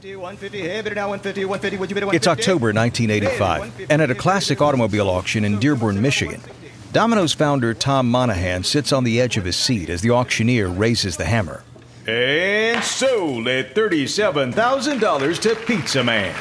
It's October 1985, and at a classic automobile auction in Dearborn, Michigan, Domino's founder Tom Monahan sits on the edge of his seat as the auctioneer raises the hammer. And sold at $37,000 to Pizza Man.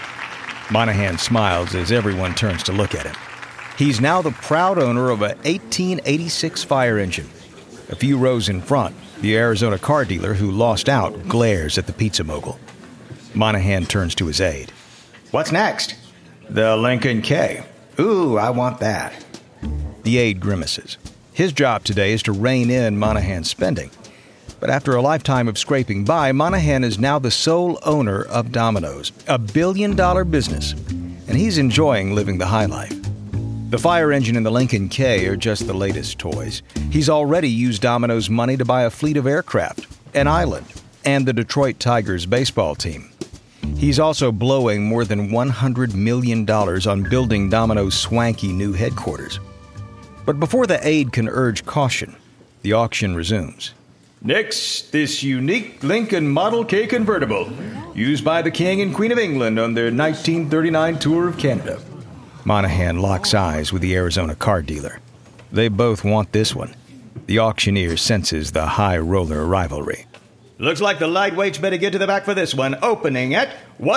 Monahan smiles as everyone turns to look at him. He's now the proud owner of a 1886 fire engine. A few rows in front, the Arizona car dealer who lost out glares at the pizza mogul. Monahan turns to his aide. What's next? The Lincoln K. Ooh, I want that. The aide grimaces. His job today is to rein in Monahan's spending. But after a lifetime of scraping by, Monahan is now the sole owner of Domino's, a billion-dollar business, and he's enjoying living the high life. The fire engine and the Lincoln K are just the latest toys. He's already used Domino's money to buy a fleet of aircraft, an island, and the Detroit Tigers baseball team. He's also blowing more than $100 million on building Domino's swanky new headquarters. But before the aide can urge caution, the auction resumes. Next, this unique Lincoln Model K convertible, used by the King and Queen of England on their 1939 tour of Canada. Monahan locks eyes with the Arizona car dealer. They both want this one. The auctioneer senses the high roller rivalry. Looks like the lightweights better get to the back for this one, opening at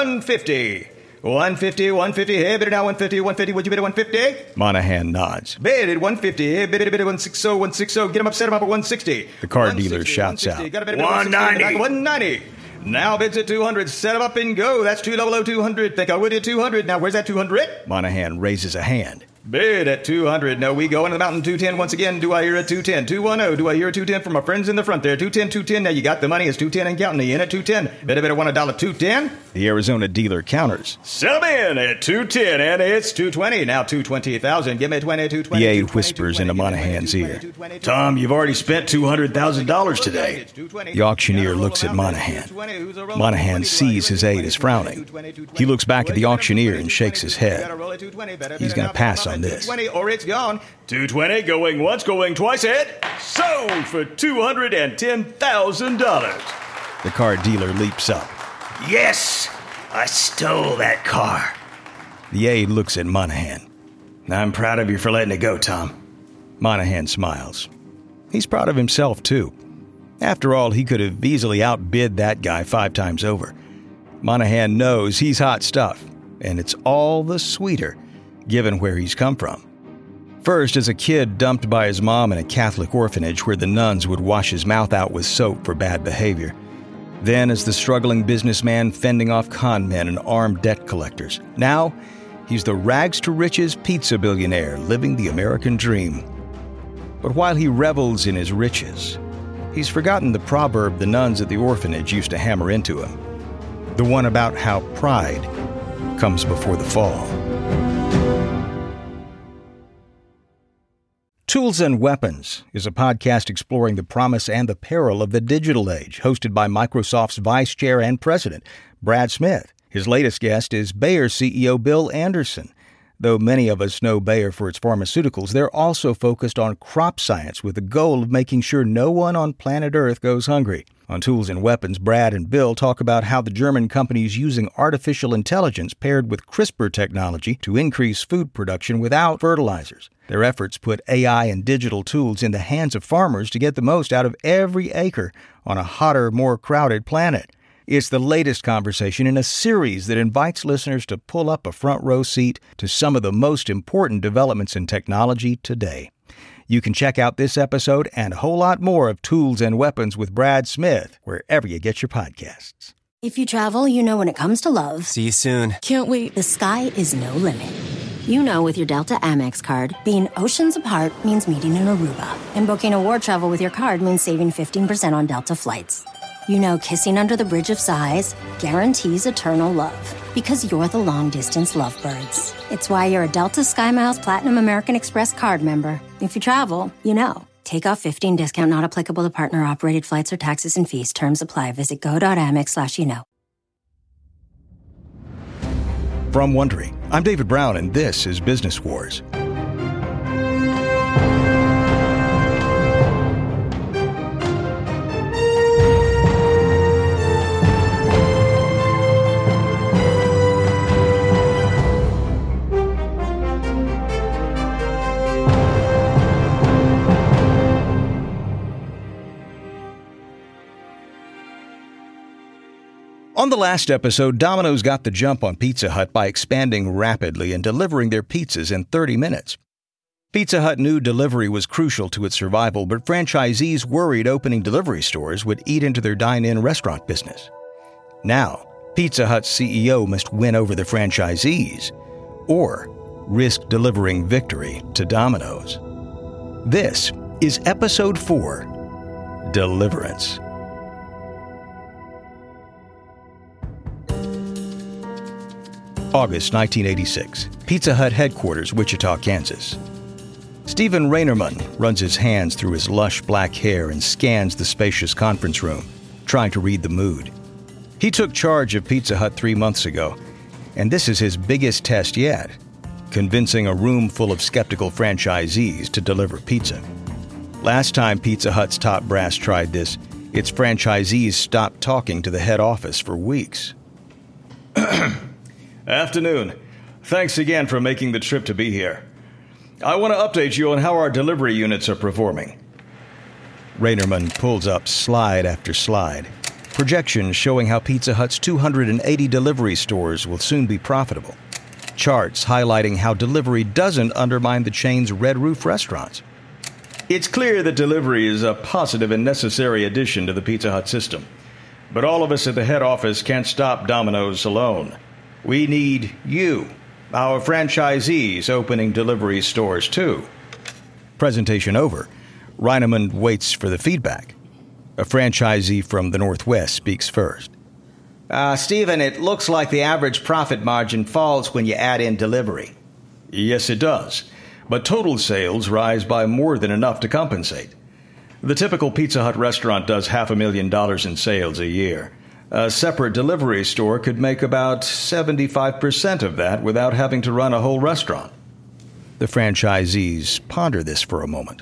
$150. $150. Hey, bid it now, $150. Would you bid at $150? Monahan nods. Bid at $150. Hey, bid it at $160. Get him up, set him up at $160. The car dealer shouts out. $190. $190. Now bids at $200. Set him up and go. That's $200. Think I would at $200. Now where's that $200? Monahan raises a hand. Bid at $200. No, we go into the mountain. $210 once again. Do I hear a $210? $210. Do I hear a $210 from my friends in the front there? $210. Now you got the money. It's $210 and counting. You in at $210. Better want $1. $210. The Arizona dealer counters. Sell them in at $210 and it's $220. Now $220,000. Give me $220. The aide whispers into Monahan's ear. Tom, you've already spent $200,000 today. The auctioneer looks at Monahan. Monahan sees his aide is frowning. He looks back at the auctioneer and shakes his head. He's going to pass on this. 220 or it's gone. 220 going once, going twice. It sold for $210,000. The car dealer leaps up. Yes, I stole that car. The aide looks at Monahan. I'm proud of you for letting it go, Tom. Monahan smiles. He's proud of himself, too. After all, he could have easily outbid that guy 5 times over. Monahan knows he's hot stuff, and it's all the sweeter given where he's come from. First, as a kid dumped by his mom in a Catholic orphanage where the nuns would wash his mouth out with soap for bad behavior. Then as the struggling businessman fending off con men and armed debt collectors. Now, he's the rags-to-riches pizza billionaire living the American dream. But while he revels in his riches, he's forgotten the proverb the nuns at the orphanage used to hammer into him. The one about how pride comes before the fall. Tools and Weapons is a podcast exploring the promise and the peril of the digital age, hosted by Microsoft's Vice Chair and President, Brad Smith. His latest guest is Bayer CEO Bill Anderson. Though many of us know Bayer for its pharmaceuticals, they're also focused on crop science with the goal of making sure no one on planet Earth goes hungry. On Tools and Weapons, Brad and Bill talk about how the German company is using artificial intelligence paired with CRISPR technology to increase food production without fertilizers. Their efforts put AI and digital tools in the hands of farmers to get the most out of every acre on a hotter, more crowded planet. It's the latest conversation in a series that invites listeners to pull up a front row seat to some of the most important developments in technology today. You can check out this episode and a whole lot more of Tools and Weapons with Brad Smith wherever you get your podcasts. If you travel, you know when it comes to love. See you soon. Can't wait. The sky is no limit. You know with your Delta Amex card, being oceans apart means meeting in Aruba. And booking a war travel with your card means saving 15% on Delta flights. You know kissing under the bridge of sighs guarantees eternal love. Because you're the long-distance lovebirds. It's why you're a Delta SkyMiles Platinum American Express card member. If you travel, you know. Take off 15 discount not applicable to partner-operated flights or taxes and fees. Terms apply. Visit go.amex/you-know. From Wondery, I'm David Brown, and this is Business Wars. On the last episode, Domino's got the jump on Pizza Hut by expanding rapidly and delivering their pizzas in 30 minutes. Pizza Hut knew delivery was crucial to its survival, but franchisees worried opening delivery stores would eat into their dine-in restaurant business. Now, Pizza Hut's CEO must win over the franchisees or risk delivering victory to Domino's. This is Episode 4, Deliverance. August 1986, Pizza Hut headquarters, Wichita, Kansas. Stephen Rainerman runs his hands through his lush black hair and scans the spacious conference room, trying to read the mood. He took charge of Pizza Hut 3 months ago, and this is his biggest test yet, convincing a room full of skeptical franchisees to deliver pizza. Last time Pizza Hut's top brass tried this, its franchisees stopped talking to the head office for weeks. Afternoon. Thanks again for making the trip to be here. I want to update you on how our delivery units are performing. Rainerman pulls up slide after slide, projections showing how Pizza Hut's 280 delivery stores will soon be profitable. Charts highlighting how delivery doesn't undermine the chain's red roof restaurants. It's clear that delivery is a positive and necessary addition to the Pizza Hut system. But all of us at the head office can't stop Domino's alone. We need you, our franchisees, opening delivery stores too. Presentation over. Rainerman waits for the feedback. A franchisee from the Northwest speaks first. Stephen, it looks like the average profit margin falls when you add in delivery. Yes, it does. But total sales rise by more than enough to compensate. The typical Pizza Hut restaurant does $500,000 in sales a year. A separate delivery store could make about 75% of that without having to run a whole restaurant. The franchisees ponder this for a moment.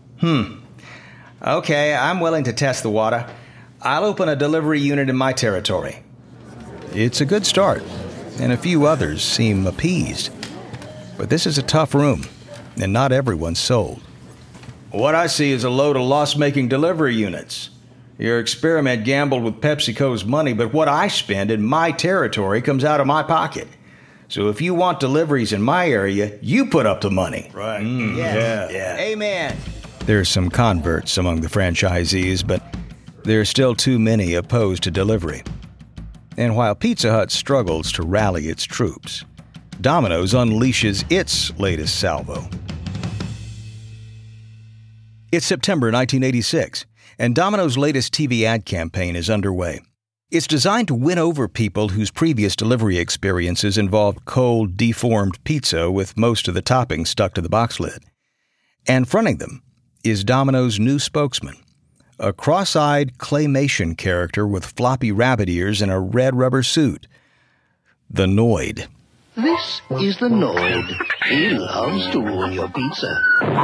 Okay, I'm willing to test the water. I'll open a delivery unit in my territory. It's a good start, and a few others seem appeased. But this is a tough room, and not everyone's sold. What I see is a load of loss-making delivery units. Your experiment gambled with PepsiCo's money, but what I spend in my territory comes out of my pocket. So if you want deliveries in my area, you put up the money. Right. Yeah. Amen. There's some converts among the franchisees, but there are still too many opposed to delivery. And while Pizza Hut struggles to rally its troops, Domino's unleashes its latest salvo. It's September 1986. And Domino's latest TV ad campaign is underway. It's designed to win over people whose previous delivery experiences involved cold, deformed pizza with most of the toppings stuck to the box lid. And fronting them is Domino's new spokesman, a cross-eyed claymation character with floppy rabbit ears and a red rubber suit, the Noid. This is the Noid. He loves to ruin your pizza.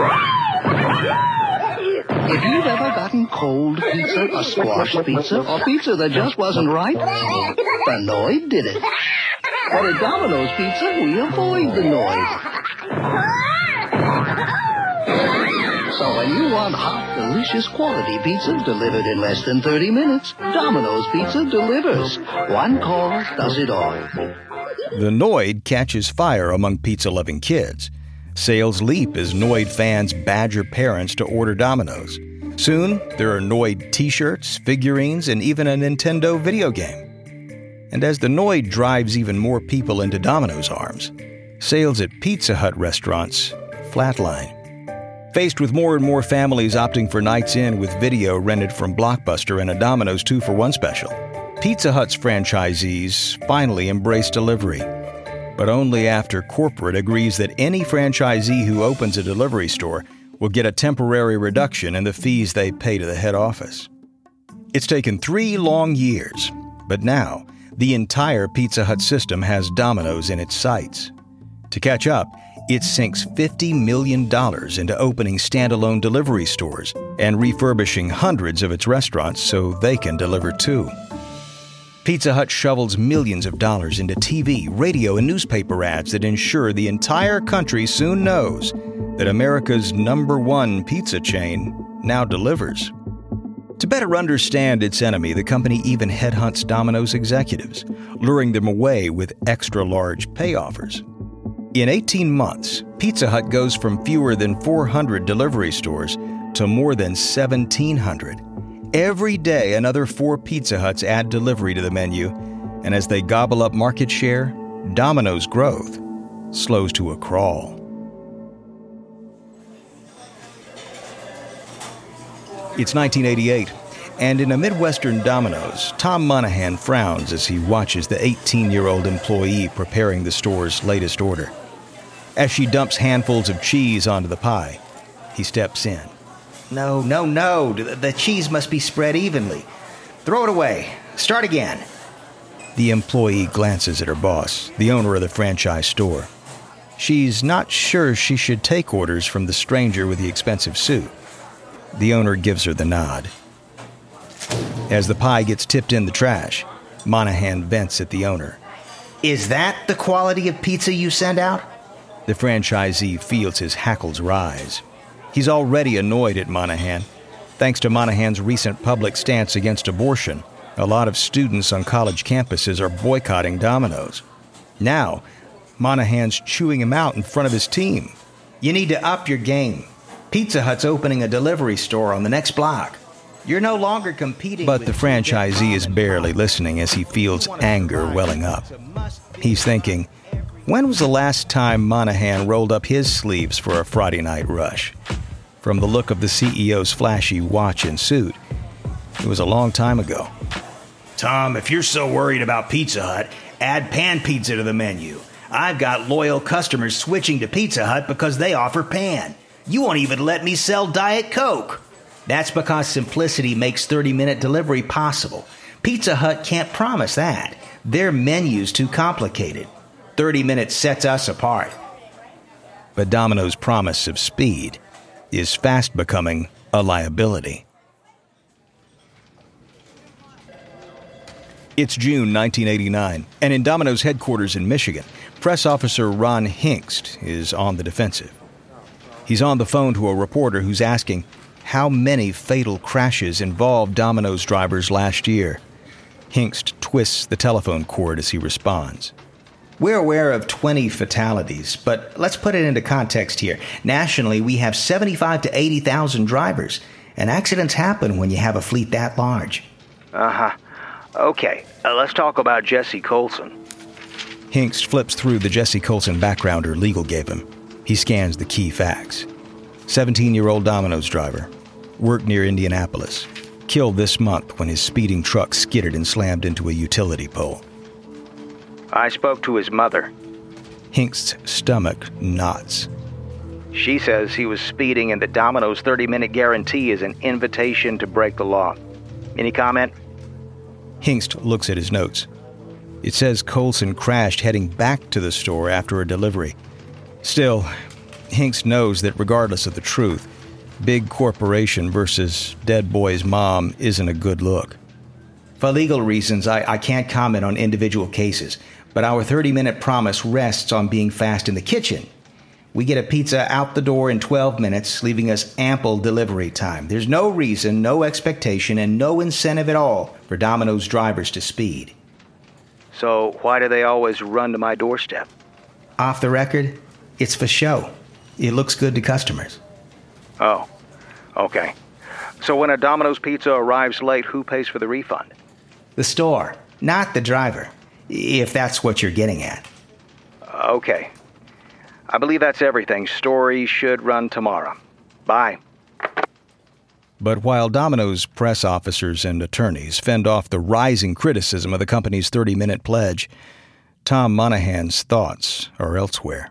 If you've ever gotten cold pizza, a squashed pizza, or pizza that just wasn't right, the Noid did it. But at Domino's Pizza, we avoid the Noid. So when you want hot, delicious quality pizza delivered in less than 30 minutes, Domino's Pizza delivers. One call does it all. The Noid catches fire among pizza-loving kids. Sales leap as Noid fans badger parents to order Domino's. Soon, there are Noid t-shirts, figurines, and even a Nintendo video game. And as the Noid drives even more people into Domino's arms, sales at Pizza Hut restaurants flatline. Faced with more and more families opting for nights in with video rented from Blockbuster and a Domino's 2-for-1 special, Pizza Hut's franchisees finally embrace delivery. But only after corporate agrees that any franchisee who opens a delivery store will get a temporary reduction in the fees they pay to the head office. It's taken 3 long years, but now the entire Pizza Hut system has Domino's in its sights. To catch up, it sinks $50 million into opening standalone delivery stores and refurbishing hundreds of its restaurants so they can deliver too. Pizza Hut shovels millions of dollars into TV, radio, and newspaper ads that ensure the entire country soon knows that America's #1 pizza chain now delivers. To better understand its enemy, the company even headhunts Domino's executives, luring them away with extra-large pay offers. In 18 months, Pizza Hut goes from fewer than 400 delivery stores to more than 1,700. Every day, another 4 Pizza Huts add delivery to the menu, and as they gobble up market share, Domino's growth slows to a crawl. It's 1988, and in a Midwestern Domino's, Tom Monahan frowns as he watches the 18-year-old employee preparing the store's latest order. As she dumps handfuls of cheese onto the pie, he steps in. No. The cheese must be spread evenly. Throw it away. Start again. The employee glances at her boss, the owner of the franchise store. She's not sure she should take orders from the stranger with the expensive suit. The owner gives her the nod. As the pie gets tipped in the trash, Monahan vents at the owner. Is that the quality of pizza you send out? The franchisee feels his hackles rise. He's already annoyed at Monahan. Thanks to Monahan's recent public stance against abortion, a lot of students on college campuses are boycotting Domino's. Now, Monahan's chewing him out in front of his team. You need to up your game. Pizza Hut's opening a delivery store on the next block. You're no longer competing But the franchisee is barely listening as he feels anger welling up. He's thinking, when was the last time Monahan rolled up his sleeves for a Friday night rush? From the look of the CEO's flashy watch and suit, it was a long time ago. Tom, if you're so worried about Pizza Hut, add pan pizza to the menu. I've got loyal customers switching to Pizza Hut because they offer pan. You won't even let me sell Diet Coke. That's because simplicity makes 30-minute delivery possible. Pizza Hut can't promise that. Their menu's too complicated. 30 minutes sets us apart. But Domino's promise of speed is fast becoming a liability. It's June 1989, and in Domino's headquarters in Michigan, press officer Ron Hingst is on the defensive. He's on the phone to a reporter who's asking how many fatal crashes involved Domino's drivers last year. Hingst twists the telephone cord as he responds. We're aware of 20 fatalities, but let's put it into context here. Nationally, we have 75 to 80,000 drivers, and accidents happen when you have a fleet that large. Okay, let's talk about Jesse Colson. Hingst flips through the Jesse Colson backgrounder Legal gave him. He scans the key facts. 17-year-old Domino's driver. Worked near Indianapolis. Killed this month when his speeding truck skidded and slammed into a utility pole. I spoke to his mother. Hingst's stomach knots. She says he was speeding and the Domino's 30-minute guarantee is an invitation to break the law. Any comment? Hingst looks at his notes. It says Colson crashed heading back to the store after a delivery. Still, Hingst knows that regardless of the truth, big corporation versus dead boy's mom isn't a good look. For legal reasons, I can't comment on individual cases, but our 30-minute promise rests on being fast in the kitchen. We get a pizza out the door in 12 minutes, leaving us ample delivery time. There's no reason, no expectation, and no incentive at all for Domino's drivers to speed. So why do they always run to my doorstep? Off the record, it's for show. It looks good to customers. Oh, okay. So when a Domino's pizza arrives late, who pays for the refund? The store, not the driver, if that's what you're getting at. Okay. I believe that's everything. Story should run tomorrow. Bye. But while Domino's press officers and attorneys fend off the rising criticism of the company's 30-minute pledge, Tom Monahan's thoughts are elsewhere.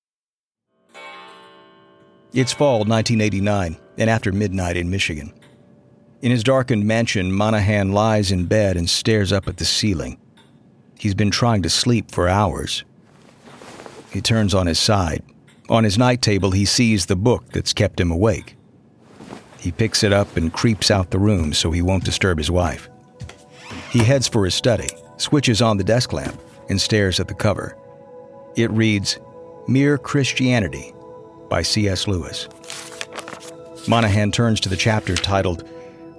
It's fall 1989, and after midnight in Michigan. In his darkened mansion, Monahan lies in bed and stares up at the ceiling. He's been trying to sleep for hours. He turns on his side. On his night table, he sees the book that's kept him awake. He picks it up and creeps out the room so he won't disturb his wife. He heads for his study, switches on the desk lamp, and stares at the cover. It reads, Mere Christianity by C.S. Lewis. Monahan turns to the chapter titled,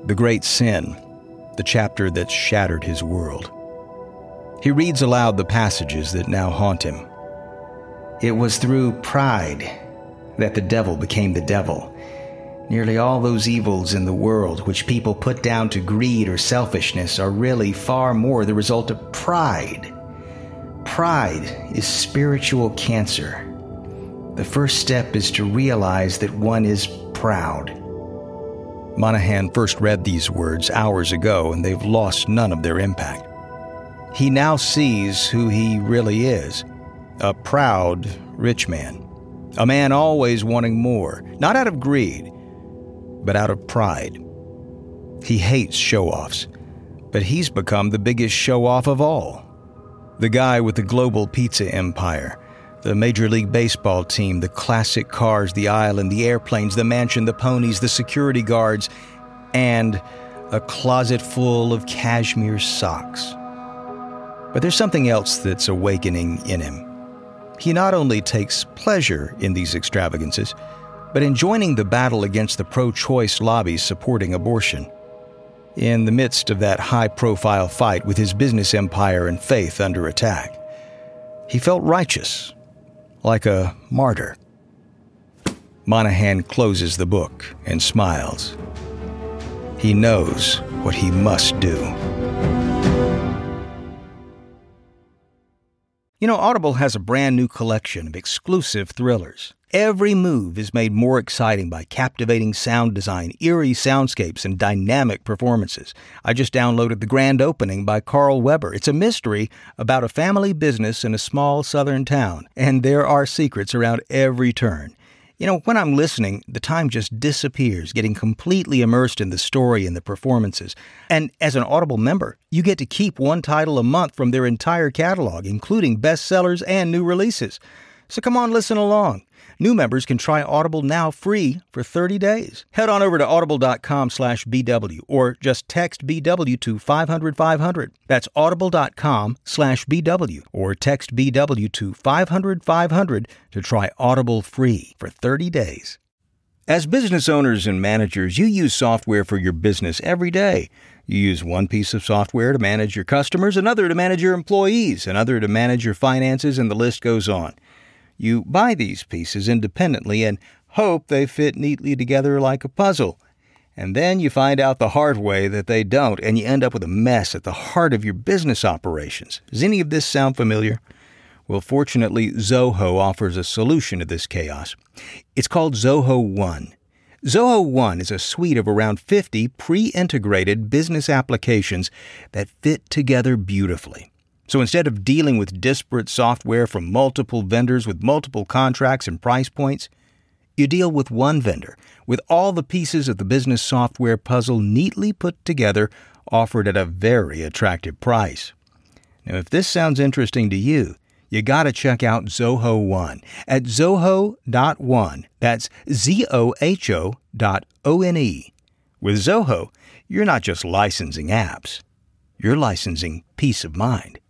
The Great Sin, the chapter that shattered his world. He reads aloud the passages that now haunt him. It was through pride that the devil became the devil. Nearly all those evils in the world which people put down to greed or selfishness are really far more the result of pride. Pride is spiritual cancer. The first step is to realize that one is proud. Monahan first read these words hours ago, and they've lost none of their impact. He now sees who he really is, a proud, rich man. A man always wanting more, not out of greed, but out of pride. He hates show-offs, but he's become the biggest show-off of all. The guy with the global pizza empire, the Major League Baseball team, the classic cars, the island, the airplanes, the mansion, the ponies, the security guards, and a closet full of cashmere socks. But there's something else that's awakening in him. He not only takes pleasure in these extravagances, but in joining the battle against the pro-choice lobbies supporting abortion. In the midst of that high-profile fight with his business empire and faith under attack, he felt righteous, like a martyr. Monahan closes the book and smiles. He knows what he must do. You know, Audible has a brand new collection of exclusive thrillers. Every move is made more exciting by captivating sound design, eerie soundscapes, and dynamic performances. I just downloaded The Grand Opening by Carl Weber. It's a mystery about a family business in a small southern town, and there are secrets around every turn. You know, when I'm listening, the time just disappears, getting completely immersed in the story and the performances. And as an Audible member, you get to keep one title a month from their entire catalog, including bestsellers and new releases. So come on, listen along. New members can try Audible now free for 30 days. Head on over to audible.com/BW or just text BW to 500-500. That's audible.com/BW or text BW to 500-500 to try Audible free for 30 days. As business owners and managers, you use software for your business every day. You use one piece of software to manage your customers, another to manage your employees, another to manage your finances, and the list goes on. You buy these pieces independently and hope they fit neatly together like a puzzle. And then you find out the hard way that they don't, and you end up with a mess at the heart of your business operations. Does any of this sound familiar? Well, fortunately, Zoho offers a solution to this chaos. It's called Zoho One. Zoho One is a suite of around 50 pre-integrated business applications that fit together beautifully. So instead of dealing with disparate software from multiple vendors with multiple contracts and price points, you deal with one vendor with all the pieces of the business software puzzle neatly put together, offered at a very attractive price. Now, if this sounds interesting to you, you got to check out Zoho One at zoho.one. That's ZOHO.ONE. With Zoho, you're not just licensing apps, you're licensing peace of mind.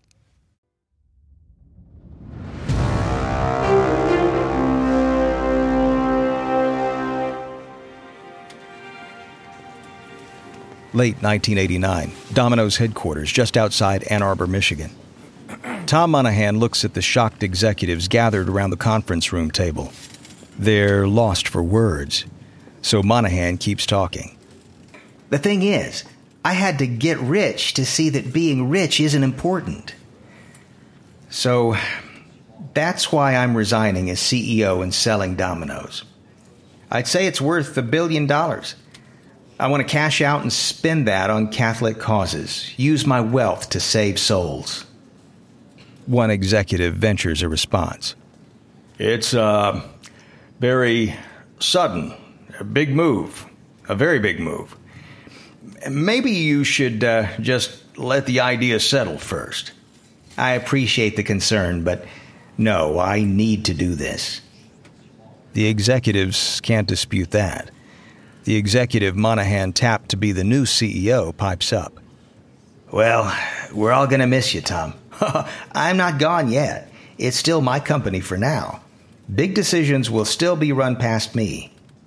Late 1989, Domino's headquarters just outside Ann Arbor, Michigan. Tom Monahan looks at the shocked executives gathered around the conference room table. They're lost for words, so Monahan keeps talking. The thing is, I had to get rich to see that being rich isn't important. So that's why I'm resigning as CEO and selling Domino's. I'd say it's worth $1 billion. I want to cash out and spend that on Catholic causes. Use my wealth to save souls. One executive ventures a response. It's very sudden. A big move. A very big move. Maybe you should just let the idea settle first. I appreciate the concern, but no, I need to do this. The executives can't dispute that. The executive Monahan tapped to be the new CEO pipes up. Well, we're all going to miss you, Tom. I'm not gone yet. It's still my company for now. Big decisions will still be run past me.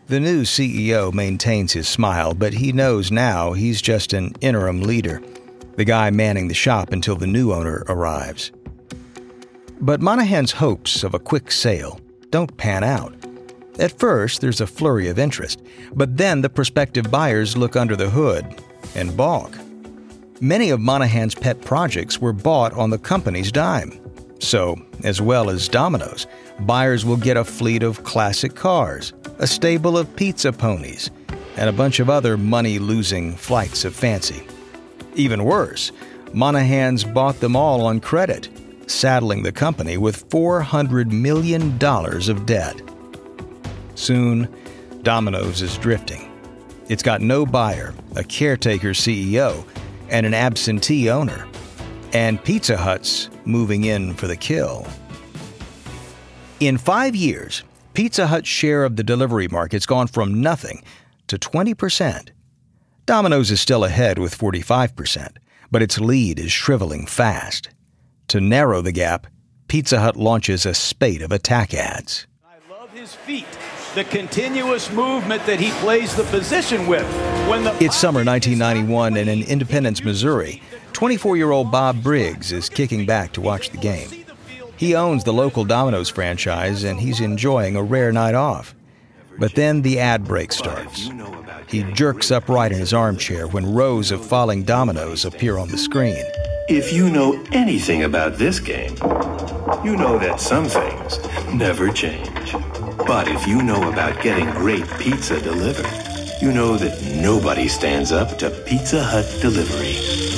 The new CEO maintains his smile, but he knows now he's just an interim leader, the guy manning the shop until the new owner arrives. But Monahan's hopes of a quick sale don't pan out. At first, there's a flurry of interest, but then the prospective buyers look under the hood and balk. Many of Monahan's pet projects were bought on the company's dime. So, as well as Domino's, buyers will get a fleet of classic cars, a stable of pizza ponies, and a bunch of other money-losing flights of fancy. Even worse, Monahan's bought them all on credit, saddling the company with $400 million of debt. Soon, Domino's is drifting. It's got no buyer, a caretaker CEO, and an absentee owner. And Pizza Hut's moving in for the kill. In 5 years, Pizza Hut's share of the delivery market's gone from nothing to 20%. Domino's is still ahead with 45%, but its lead is shriveling fast. To narrow the gap, Pizza Hut launches a spate of attack ads. I love his feet, the continuous movement that he plays the position with. It's summer 1991, and in Independence, Missouri, 24-year-old Bob Briggs is kicking back to watch the game. He owns the local Domino's franchise, and he's enjoying a rare night off. But then the ad break starts. He jerks upright in his armchair when rows of falling dominoes appear on the screen. If you know anything about this game, you know that some things never change. But if you know about getting great pizza delivered, you know that nobody stands up to Pizza Hut delivery.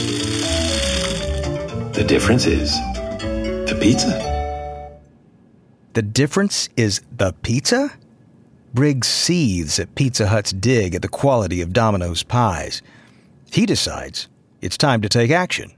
The difference is the pizza. The difference is the pizza? Briggs seethes at Pizza Hut's dig at the quality of Domino's pies. He decides it's time to take action.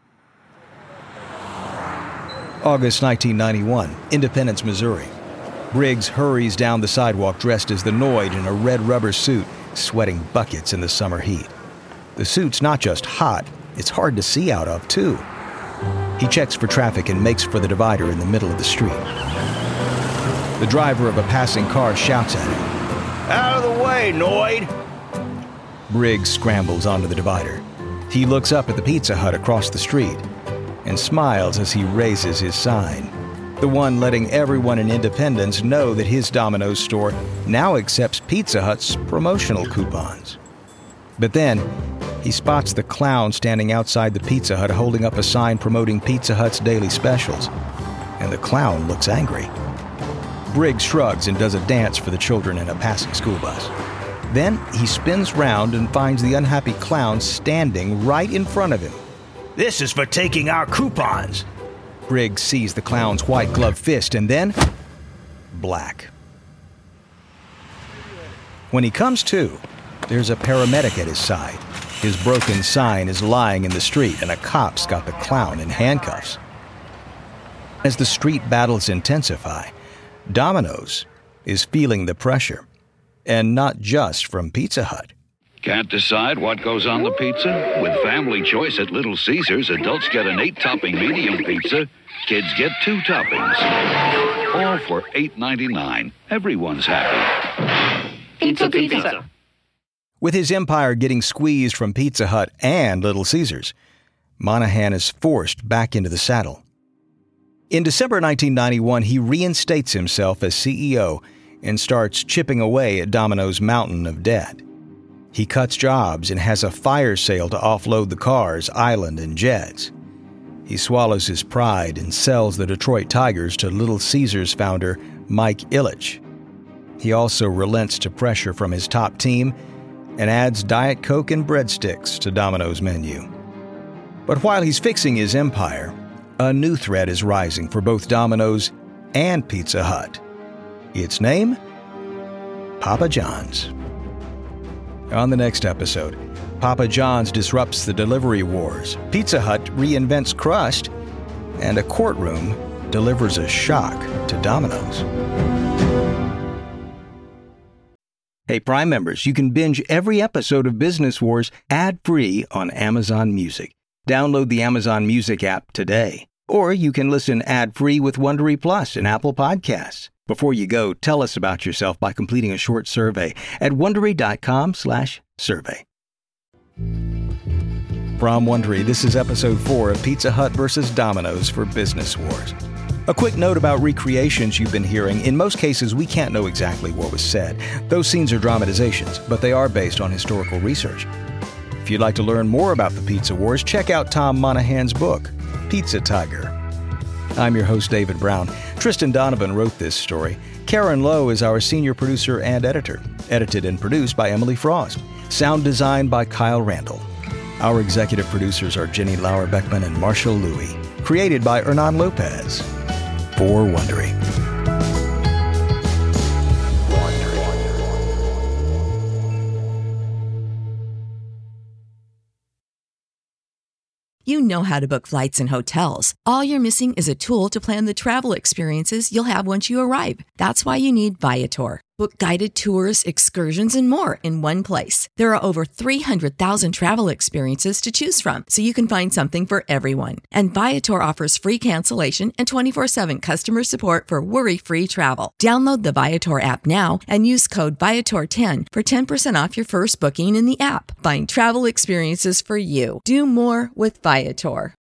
August 1991, Independence, Missouri. Briggs hurries down the sidewalk dressed as the Noid in a red rubber suit, sweating buckets in the summer heat. The suit's not just hot, it's hard to see out of, too. He checks for traffic and makes for the divider in the middle of the street. The driver of a passing car shouts at him. Out of the way, Noid! Briggs scrambles onto the divider. He looks up at the Pizza Hut across the street and smiles as he raises his sign, the one letting everyone in Independence know that his Domino's store now accepts Pizza Hut's promotional coupons. But then, he spots the clown standing outside the Pizza Hut holding up a sign promoting Pizza Hut's daily specials, and the clown looks angry. Briggs shrugs and does a dance for the children in a passing school bus. Then he spins round and finds the unhappy clown standing right in front of him. This is for taking our coupons. Briggs sees the clown's white gloved fist and then black. When he comes to, there's a paramedic at his side. His broken sign is lying in the street, and a cop's got the clown in handcuffs. As the street battles intensify, Domino's is feeling the pressure, and not just from Pizza Hut. Can't decide what goes on the pizza? With Family Choice at Little Caesars, adults get an 8-topping medium pizza. Kids get 2 toppings. All for $8.99. Everyone's happy. Pizza, pizza. With his empire getting squeezed from Pizza Hut and Little Caesars, Monahan is forced back into the saddle. In December 1991, he reinstates himself as CEO and starts chipping away at Domino's mountain of debt. He cuts jobs and has a fire sale to offload the cars, Island, and Jets. He swallows his pride and sells the Detroit Tigers to Little Caesars founder Mike Ilitch. He also relents to pressure from his top team and adds Diet Coke and breadsticks to Domino's menu. But while he's fixing his empire, a new threat is rising for both Domino's and Pizza Hut. Its name? Papa John's. On the next episode, Papa John's disrupts the delivery wars, Pizza Hut reinvents crust, and a courtroom delivers a shock to Domino's. Hey, Prime members, you can binge every episode of Business Wars ad-free on Amazon Music. Download the Amazon Music app today. Or you can listen ad-free with Wondery Plus and Apple Podcasts. Before you go, tell us about yourself by completing a short survey at Wondery.com/survey. From Wondery, this is episode 4 of Pizza Hut vs. Domino's for Business Wars. A quick note about recreations you've been hearing. In most cases, we can't know exactly what was said. Those scenes are dramatizations, but they are based on historical research. If you'd like to learn more about the Pizza Wars, check out Tom Monahan's book, Pizza Tiger. I'm your host, David Brown. Tristan Donovan wrote this story. Karen Lowe is our senior producer and editor. Edited and produced by Emily Frost. Sound design by Kyle Randall. Our executive producers are Jenny Lauer-Beckman and Marshall Louie. Created by Hernan Lopez. For Wondery. You know how to book flights and hotels. All you're missing is a tool to plan the travel experiences you'll have once you arrive. That's why you need Viator. Book guided tours, excursions, and more in one place. There are over 300,000 travel experiences to choose from, so you can find something for everyone. And Viator offers free cancellation and 24/7 customer support for worry-free travel. Download the Viator app now and use code Viator10 for 10% off your first booking in the app. Find travel experiences for you. Do more with Viator.